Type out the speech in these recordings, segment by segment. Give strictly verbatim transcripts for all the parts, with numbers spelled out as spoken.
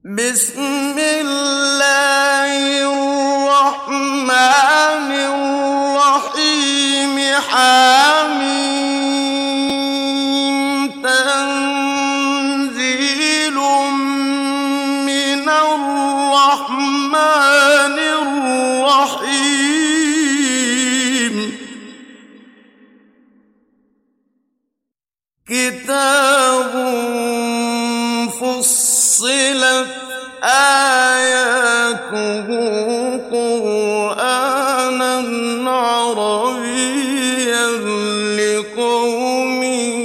بسم الله الرحمن الرحيم حميم تنزيل من الرحمن الرحيم كتاب فصلت آياته قرآنًا عربيًّا لقوم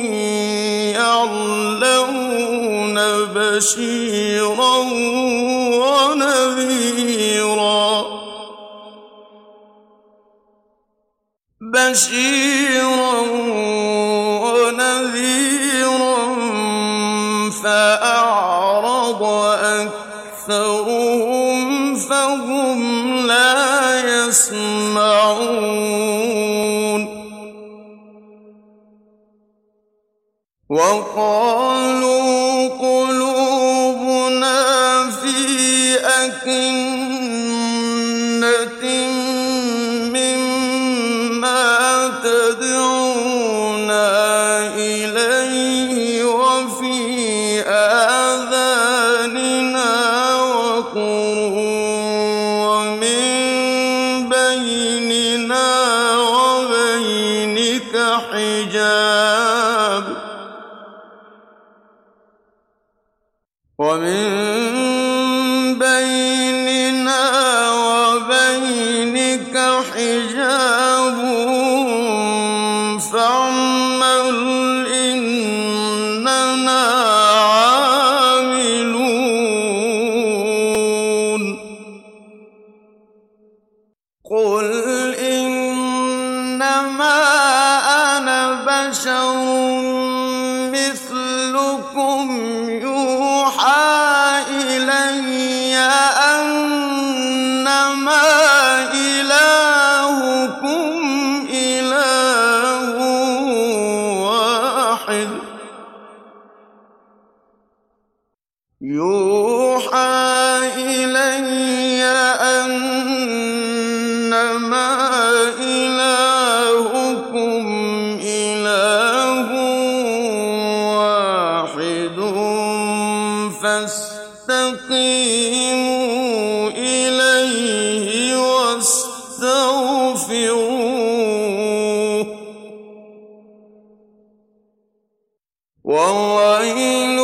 يعلمون بشيرًا ونذيرًا بشيرًا ونذيرًا فأعرض أكثرهم فهم لا يسمعون وقالوا قلوبنا في أكنة مما تدعونا إليه وفي آذاننا وقر ومن بيننا وبينك حجاب ومن بيننا وبينك حجاب فاعمل إننا عاملون قل إنما أنا بشر مثلكم يوحى إلي أنما إلهكم إله واحد يوحى إلي أنما إلهكم إله واحد فاستقيموا إليه واستغفروه وويل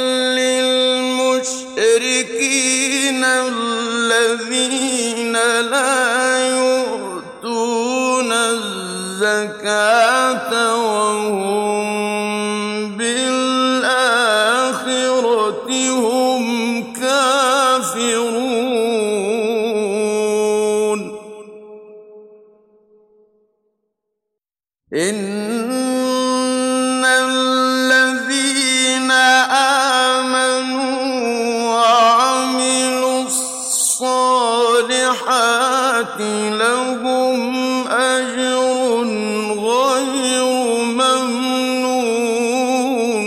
للمشركين الذين لا يؤتون الزكاة وهم بالآخرة هم كافرون إن الذين آمنوا وعملوا الصالحات لهم أجر غير ممنون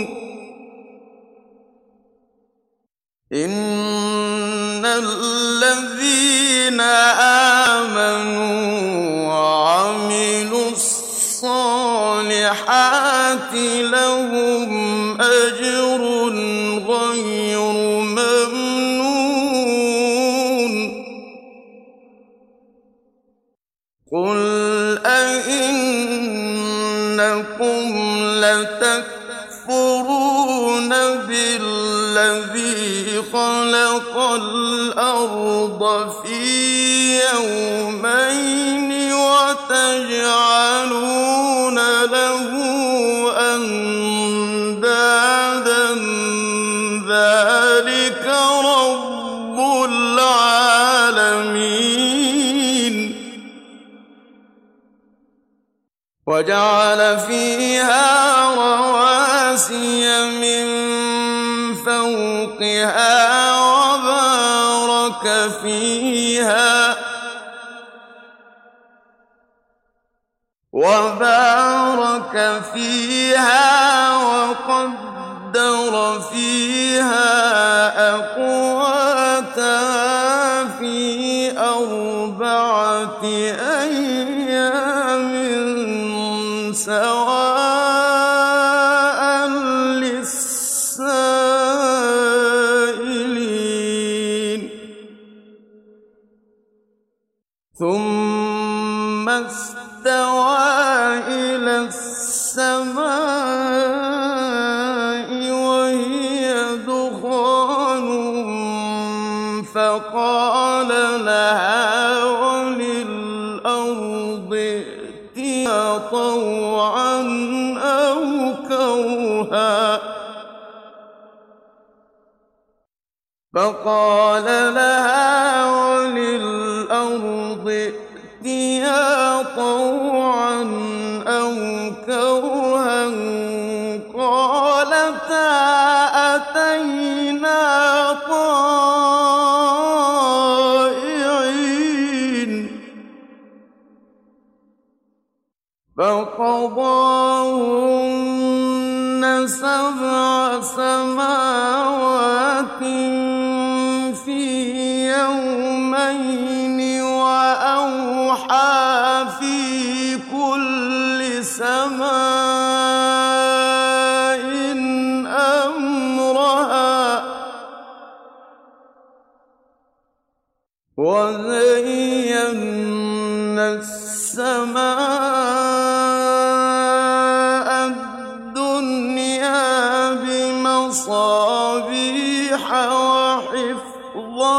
إن الذين آمنوا وعملوا الصالحات لهم أجر غير ممنون قل أئنكم لتكفرون بالذي خلق الأرض في يومين وتجعلون له أندادا ذلك رب العالمين وجعل فيها رواسي من فوقها وبارك فيها وبارك فيها وقدر فيها أقواتها ثم استوى إلى السماء وهي دخان فقال لها وللأرض ائتيا طوعا أو كرها فقال لها وللأرض ائتيا طوعا أو كرها قالتا أتينا طائعين فقضاهن سبع سماوات في يومين وأوحى في كل سماء أمرها وزينا السماء الدنيا بمصابيح وحفظا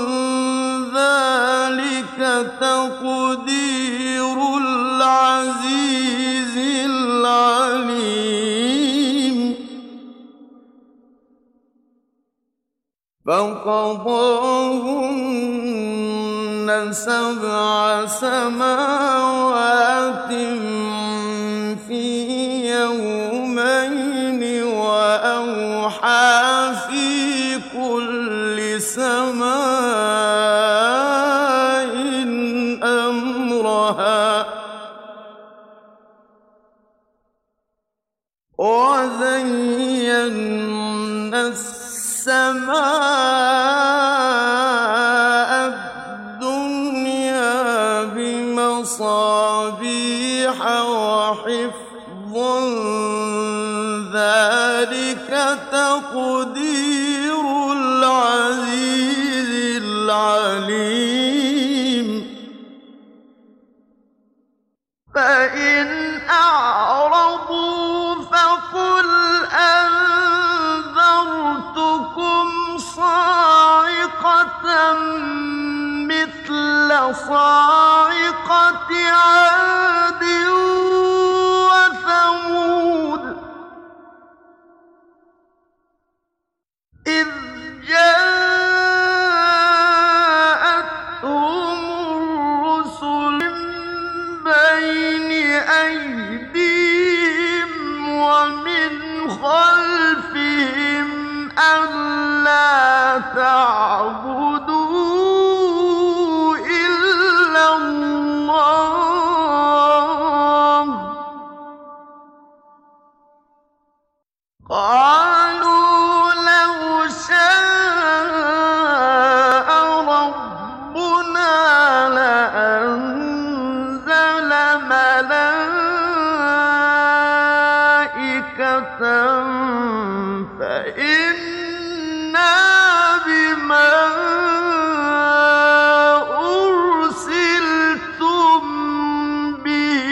ذلك تقدير العزيز العليم فقضاهن سبع سماوات في يومين وأوحى في كل سماء أمرها وزينا السماء الدنيا بمصابيح وحفظا ذلك تقدير العزيز العليم فإن أعرضوا فقل أنذرتكم صاعقة مثل صاعقة عاد وثمود إذ جاءتهم الرسل من بين أيديهم ومن خلفهم ألا تعبدوا إلا الله قالوا لو شاء ربنا لأنزل ملائكة فإنا بما أرسلتم به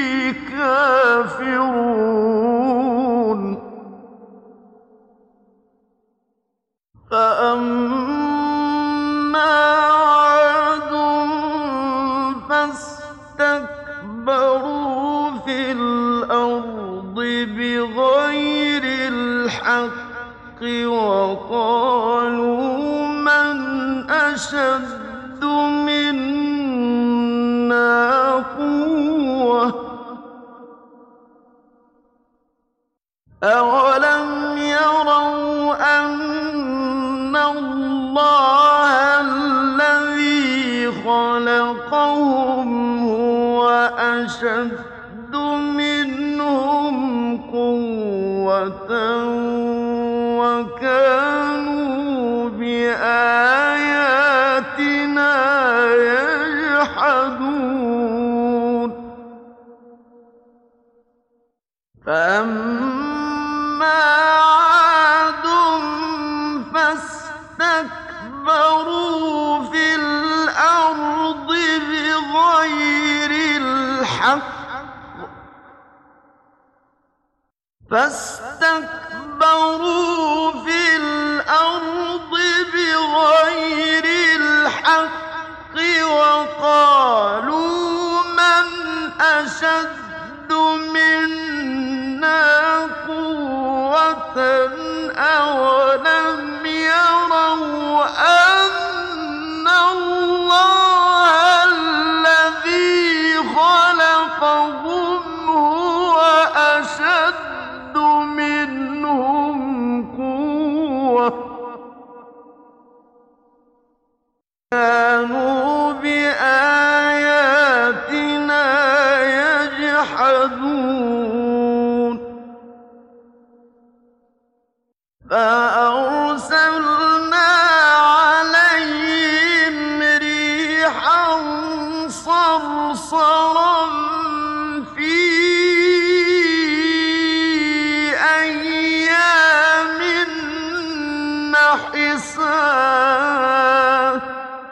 كافرون فأما عاد فاستكبروا في الأرض بغير الحق وقالوا من أشد منا قوة أولم يروا أن الله الذي خلقهم هو أشد منهم قوة وكانوا بآياتنا يجحدون فأما عاد فاستكبروا في الأرض بغير بغير الحق فاستكبروا في الأرض بغير الحق وقالوا من أشد منا قوة أولم يروا أن الله الذي خلقهم هو أشد منهم قوة كانوا بآياتنا يجحدون فأرسلنا عليهم ريحا صرصرا في أيام نحسات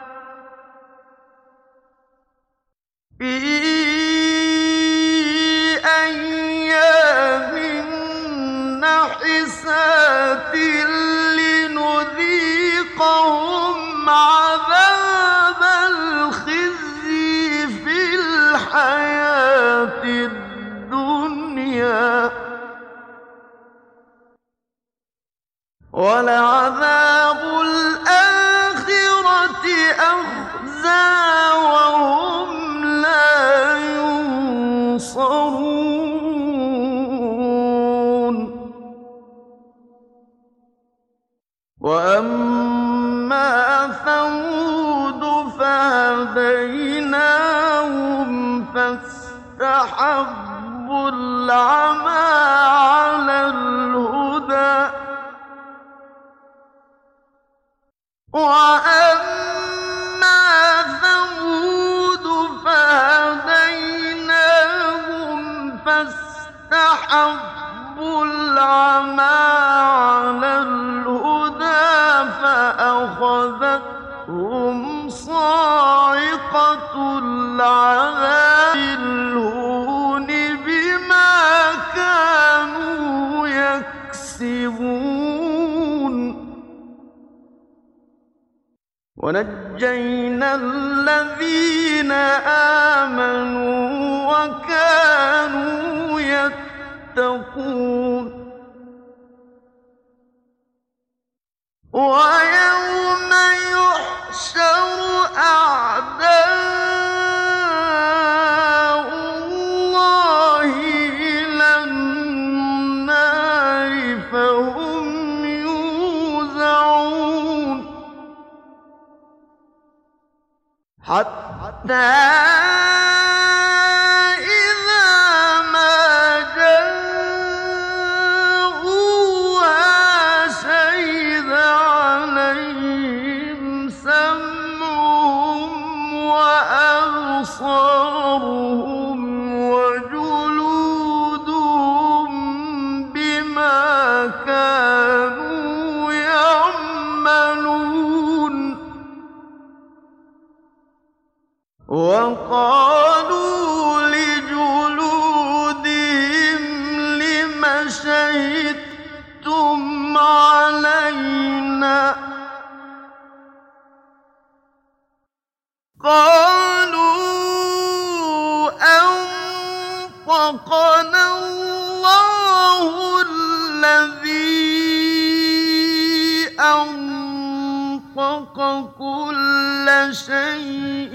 في أيام نحسات لنذيقهم عذاب الخزي في الحياة الدنيا ولعذاب الآخرة أخزى وهم لا ينصرون وأما ثمود فهديناهم فاستحبوا العمى على الهدى وأما ثمود فهديناهم فاستحبوا العمى على الهدى فأخذتهم صاعقة العذاب الهون بما كانوا يكسبون ونجينا الذين آمنوا وكانوا يتقون ويوم يحشر أعداء الله إلى النار فهم يوزعون حتى إذا ما جاءوها شهد عليهم سمعهم وأبصارهم وجلودهم بما كانوا يعملون وقالوا لجلودهم لم شهدتم علينا قالوا أنطقنا الله الذي أنطق كل شيء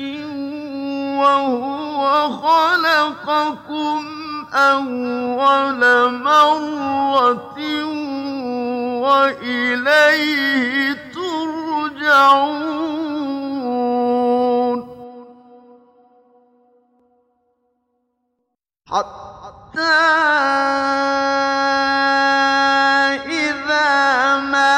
وهو خلقكم أول مرة وإليه ترجعون حتى إذا ما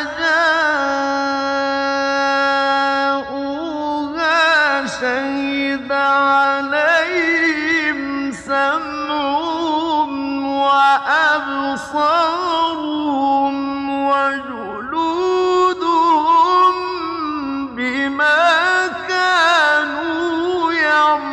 جاءوها شهد عليهم سمعهم وأبصارهم وجلودهم بما كانوا يعملون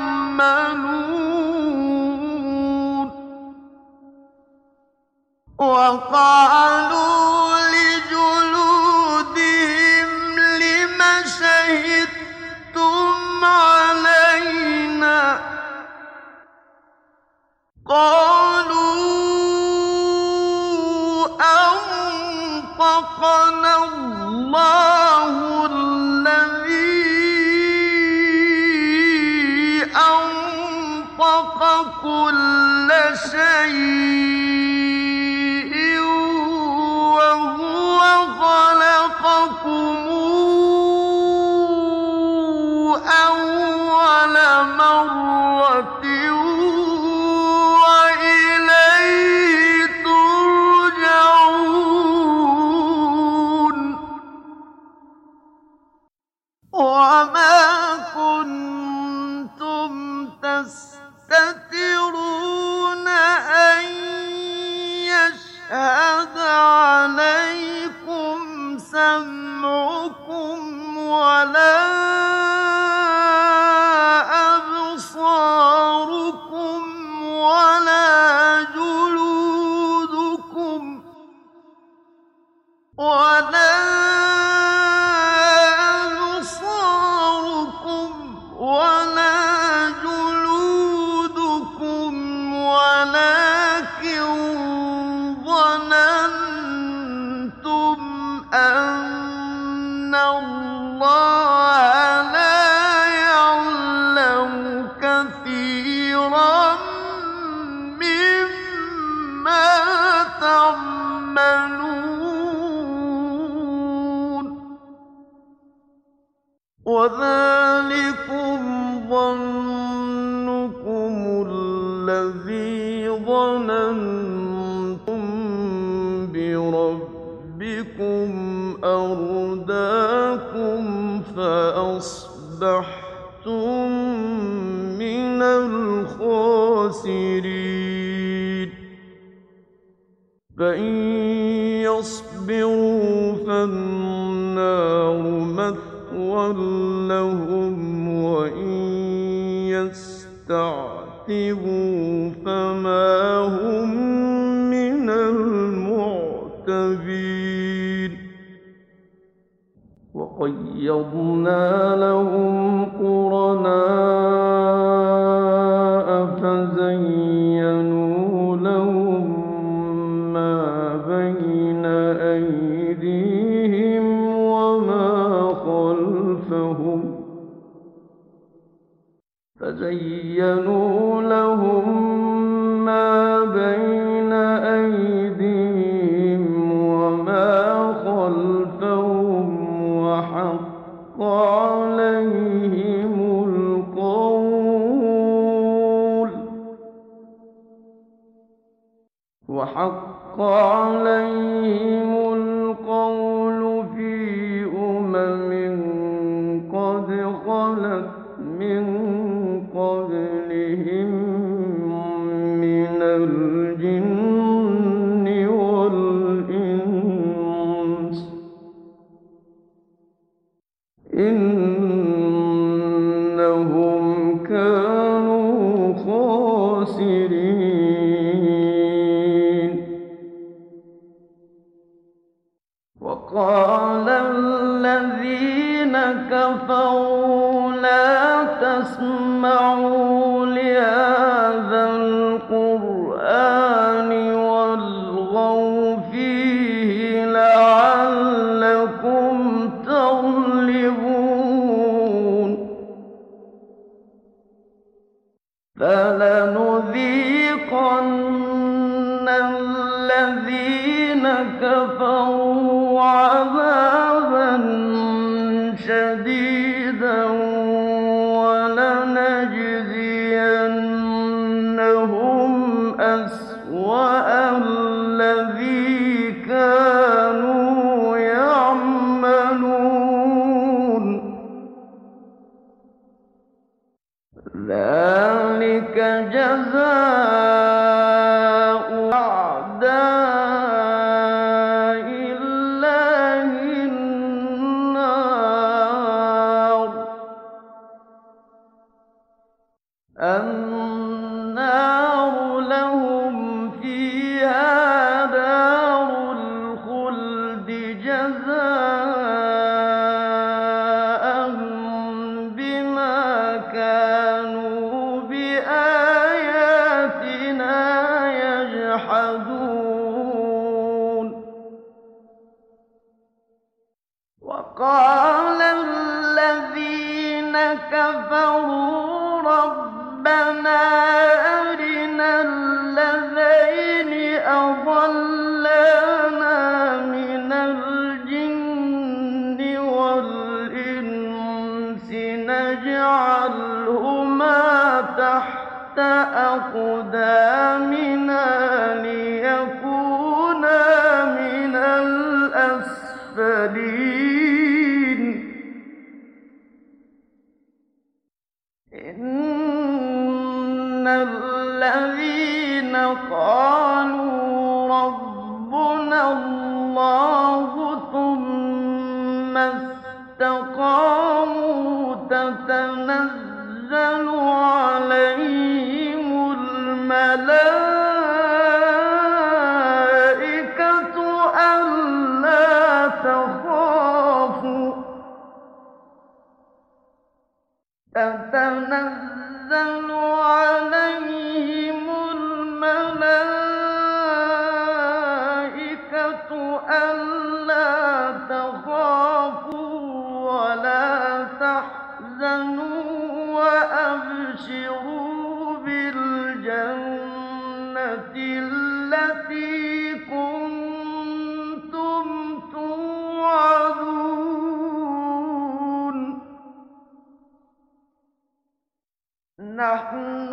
خَلَقَنَا اللَّهُ الَّذِي أَنطَقَ كُلَّ شَيْءٍ وَهُوَ خَلَقَكُمْ أَوَّلَ مَرَّةٍ وَإِلَيْهِ تُرْجَعُونَ وَمَا كُنتُمْ تَسْتَتِرُونَ أَن يَشْهَدَ عَلَيْكُمْ سَمْعُكُمْ وَلَا أَبْصَارُكُمْ وَلَا جُلُودُكُمْ وَلَا أَبْصَارُكُمْ وَلَا جُلُودُكُمْ وَلَٰكِن ظَنَنتُمْ أَنَّ اللَّهَ لَا يَعْلَمُ كَثِيرًا مِّمَّا تَعْمَلُونَ وَذَٰلِكُمْ ظَنُّكُمُ الَّذِي ظَنَنتُم بِرَبِّكُمْ أَرْدَاكُمْ فَأَصْبَحْتُم مِّنَ الْخَاسِرِينَ فَإِن يَصْبِرُوا فَالنَّارُ مَثْوًى لَّهُمْ وَإِن يَسْتَعْتِبُوا فَمَا هُم مِّنَ الْمُعْتَبِينَ وَقَيَّضْنَا لَهُمْ قُرَنَاءَ فَزَيَّنُوا لَهُم مَّا بَيْنَ أَيْدِيهِمْ وَمَا خَلْفَهُمْ فَزَيَّنُوا لَهُم مَّا بَيْنَ أَيْدِيهِمْ وَمَا خَلْفَهُمْ وَحَقَّ عَلَيْهِمُ الْقَوْلُ وَحَقَّ عَلَيْهِمُ الْقَوْلُ فِي أُمَمٍ قَدْ خَلَتْ مِن قَبْلِهِم مِّنَ الْجِنِّ وَالْإِنسِ ۖ إِنَّهُمْ كَانُوا خَاسِرِينَ وَقَالَ الَّذِينَ كَفَرُوا لَا تَسْمَعُوا لِهَٰذَا الْقُرْآنِ وَالْغَوْا فِيهِ لَعَلَّكُمْ تَغْلِبُونَ فَلَنُذِيقَنَّ الَّذِينَ كَفَرُوا عَذَابًا شَدِيدًا وَلَنَجْزِيَنَّهُمْ أَسْوَأَ الَّذِي كَانُوا يَعْمَلُونَ ذَٰلِكَ جَزَاءُ أَعْدَاءِ اللَّهِ النَّارُ النَّارُ لَهُمْ فِيهَا دَارُ الْخُلْدِ جَزَاءً بِمَا كَانُوا بِآيَاتِنَا يَجْحَدُونَ كفروا ربنا أرنا الذين أضلانا من الجن والإنس نجعلهما تحت أقدامنا ليكونا من الأسفلين إن الذين قالوا ربنا الله ثم استقاموا تتنزل عليهم الملائكة ألا تخافوا تتنزل عليهم الملائكة ألا تخافوا ولا تحزنوا وأبشروا بالجنة التي كنتم توعدون نحن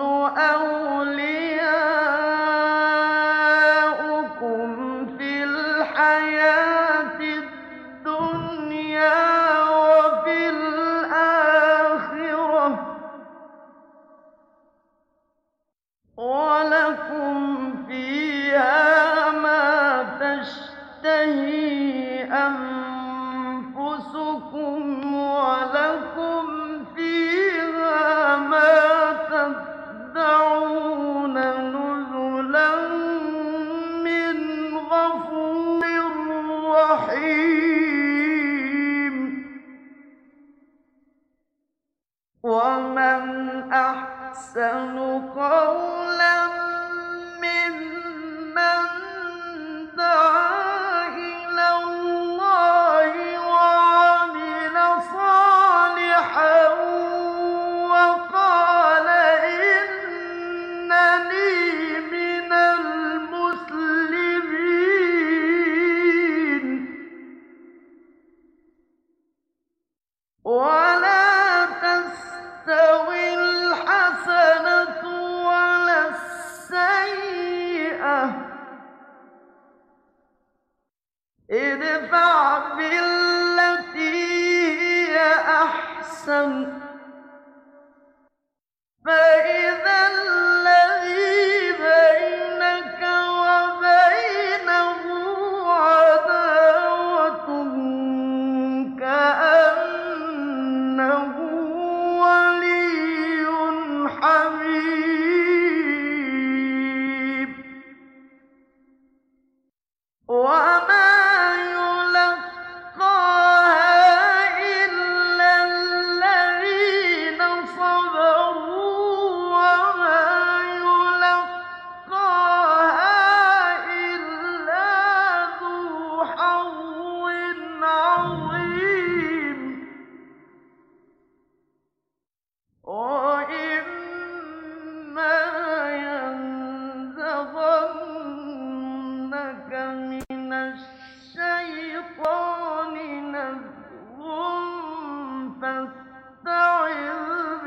أولياؤكم في الحياة الدنيا وفي الآخرة ولكم فيها ما تشتهي أنفسكم ولكم فيها ما تدعون نزلا من غفور رحيم ومن أحسن قولا ممن دعا إلى الله وعمل صالحا وقال إنني من المسلمين ولا تستوي الحسنة ولا السيئة ادفع بالتي هي أحسن فإذا الذي بينك وبينه عداوة كأنه ولي حميم وما يلقاها إلا الذين صبروا وما يلقاها إلا ذو حظ عظيم وإما ينزغنك من الشيطان نزغ فاستعذ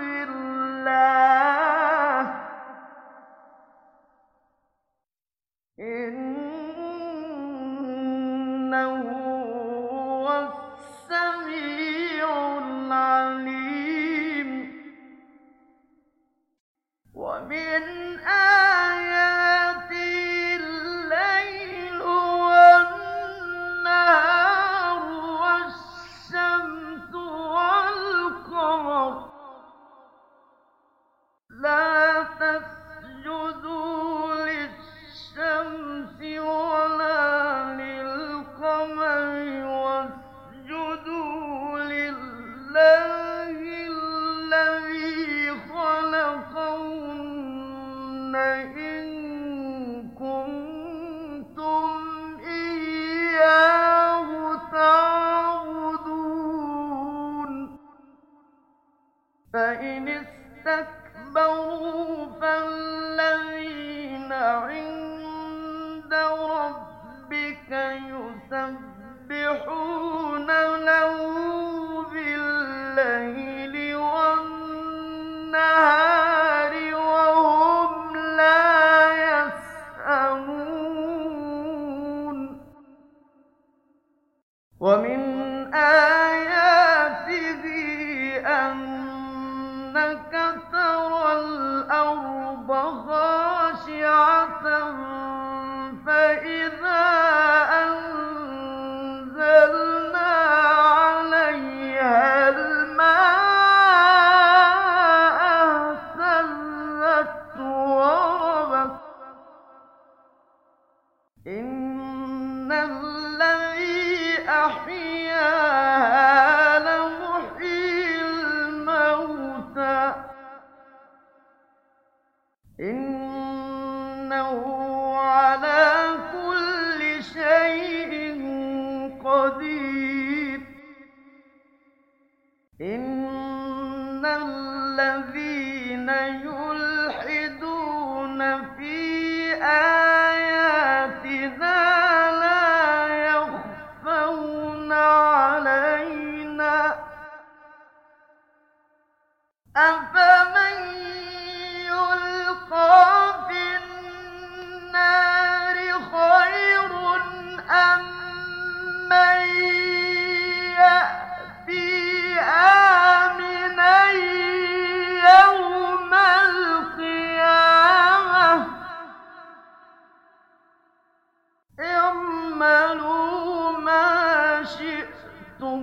بالله إنه هو السميع العليم ومن آياته الليل والنهار والشمس والقمر لا تسجدوا للشمس ولا للقمر واسجدوا لله الذي خلقهن فإن استكبروا فالذين عند ربك يسبحون له بالليل والنهار وهم لا يسأمون ومن آياته أنك ترى الأرض خاشعة فإذا أنزلنا عليها الماء اهتزت وربت إن الذي أحياها لمحيي الموتى إنه على كل شيء قدير إن الذين يلحدون في آياتنا لا يخفون علينا أفمن يلقى في النار خير أم من يأتي آمنا يوم القيامة اعملوا ما شئتم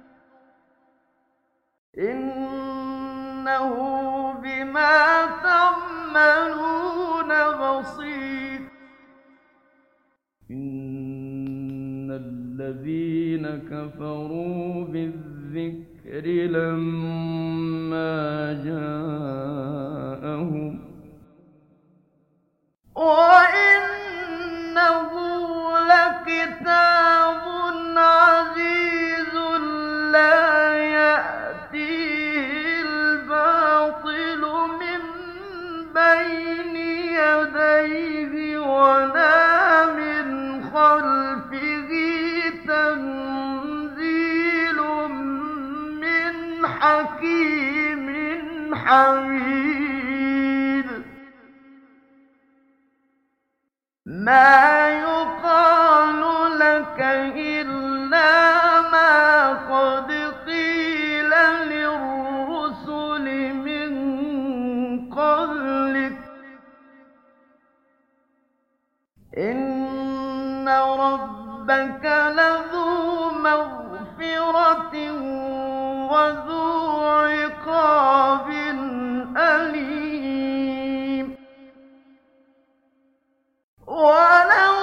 إنه بما تعملون بصير إن الذين كفروا بالذكر لما جاءهم وإنه لكتاب عزيز لا يأتيه الباطل من بين يديه ولا من خلفه تنزيل من حكيم حميد ما يقال لك إلا ما قد قيل للرسل من قبلك إن ربك لذو مغفرة وذو عقاب أليم ولو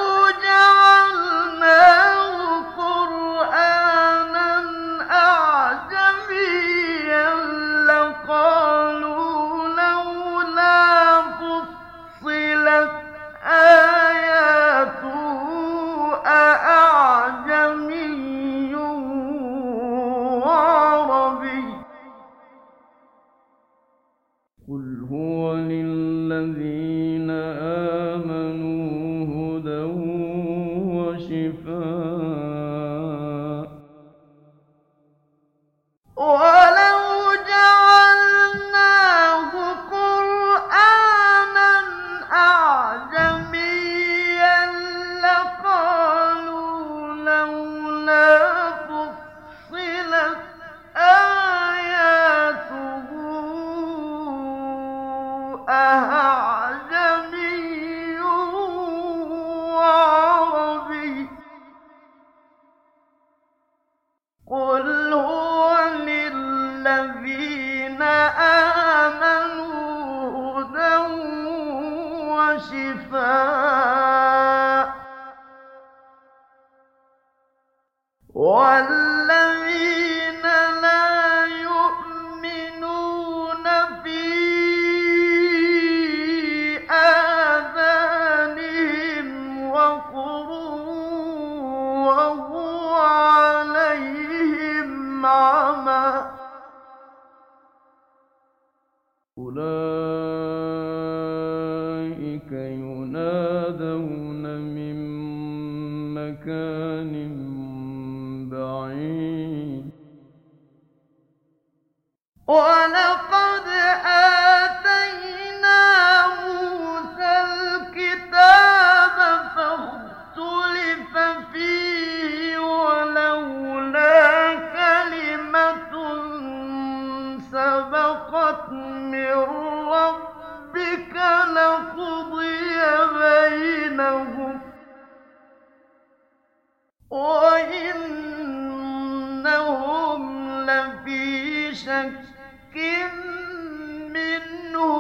جعلناه قرآنا أعجميا لقالوا لولا فصلت آياته أأعجمي وعربي قل هو للذين آمنوا هدى وشفاء ولو جعلناه قرآنا أعجميا لقالوا لولا فصلت آياته أعجمي وعربي قل هو للذين آمنوا هدى وشفاء والذين لا يؤمنون في آذانهم وقر وهو عليهم عمى أولئك ينادون من مكان بعيد ولقد آتينا موسى الكتاب فاختلف فيه ولولا كلمة سبقت من ربك لقضي بينهم وإنهم لفي شك منه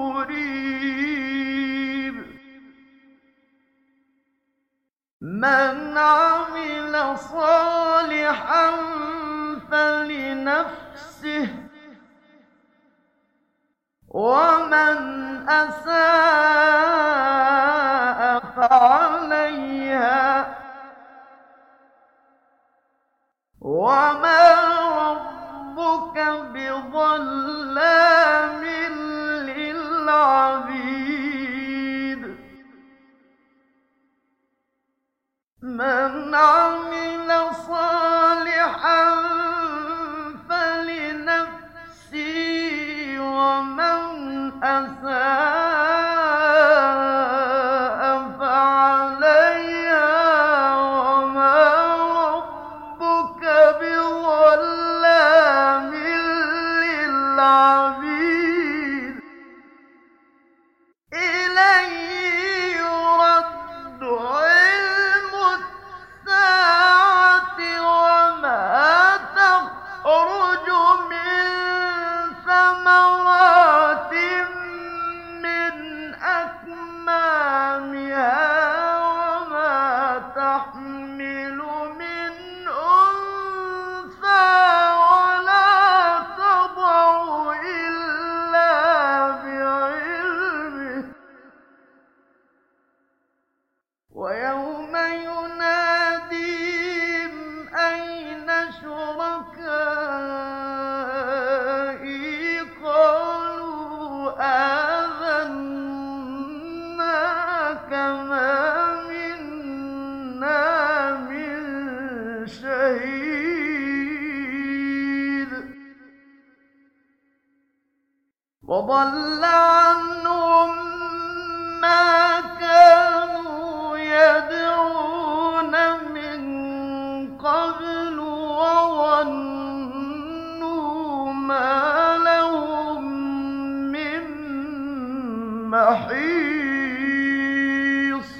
مريب من عمل صالحا فلنفسه ومن أساء فعليها وما ربك بظلام للعبيد من عمل صالحا فلنفسه ومن أساء فعليها وما ربك بظلام للعبيد إليه يرد علم الساعة وما تخرج من ثمرات من أكمامها وما تحمل من أنثى ولا تضع إلا بعلمه ويوم يناديهم أين شركائي قالوا آذناك ما منا من شهيد وضل عنهم ما كانوا يدعون من قبل وظنوا ما لهم من محيص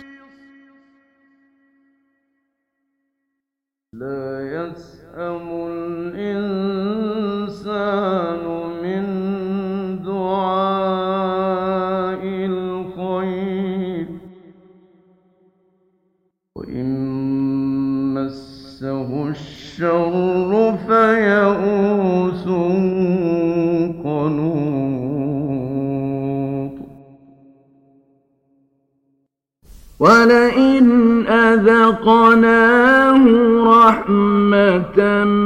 لا يسأم الإنسان من دعاء الخير وإن مسه الشر فيئوس قنوط ولئن أذقناه رحمة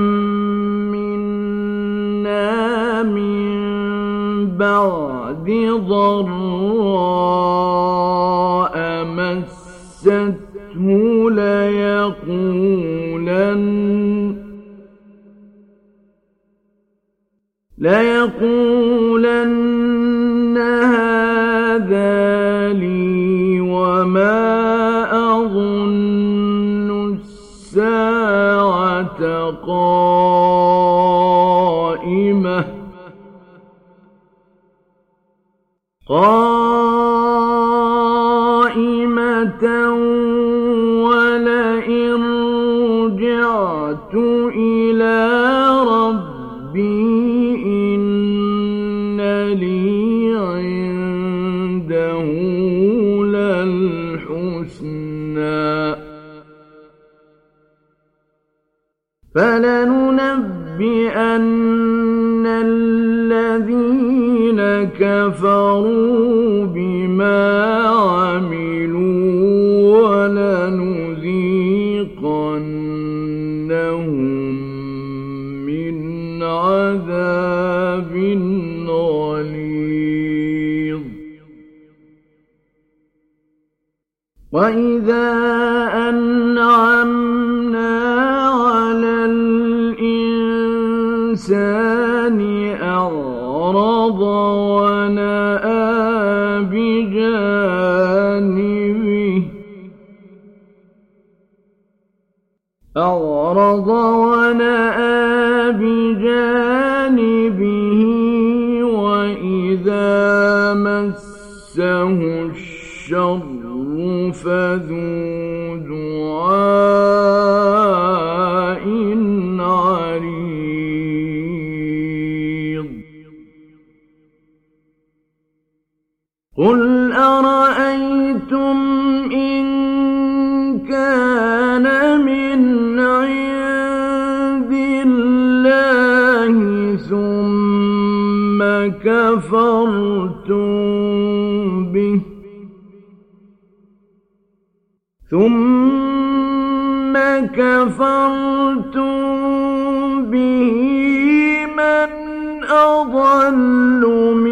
منا من بعد ضراء مسته ليقولن ليقولن هذا لي وما أظن الساعة قائمة قائمة ولئن رجعت إلى ربي إن لي عنده للحسنى فلننبئن الذين كفروا بما عملوا ولنذيقنهم من عذاب غليظ وإذا أنعمنا على الإنسان أعرض ونأى بجانبه أعرض ونأى بجانبه وإذا مسه الشر فذو دعاء عريض قل أرأيتم إن كان من عند الله ثم كفرتم به ثم كفرتم به من أضل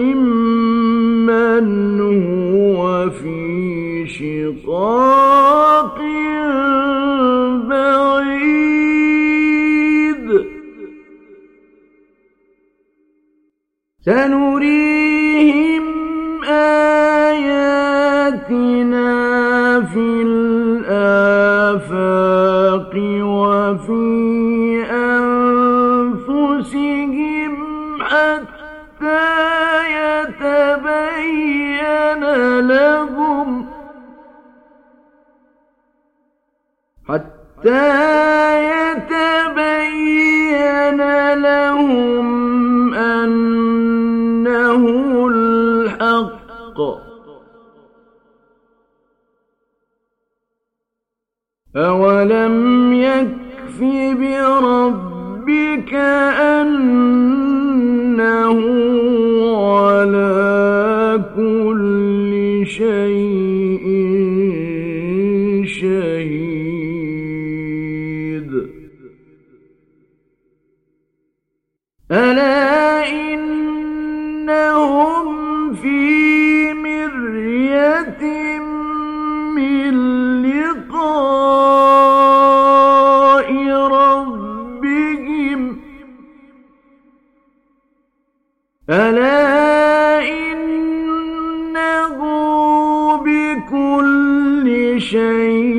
ممن هو في شقاق بعيد سنريهم آياتنا في الآفاق وفي أنفسهم حتى يتبين لهم حتى يتبين لهم أنه الحق أولم يكف بربك أنه على كل شيء شهيد ألا إنهم في مرية من لقاء ربهم ألا إنه بكل شيء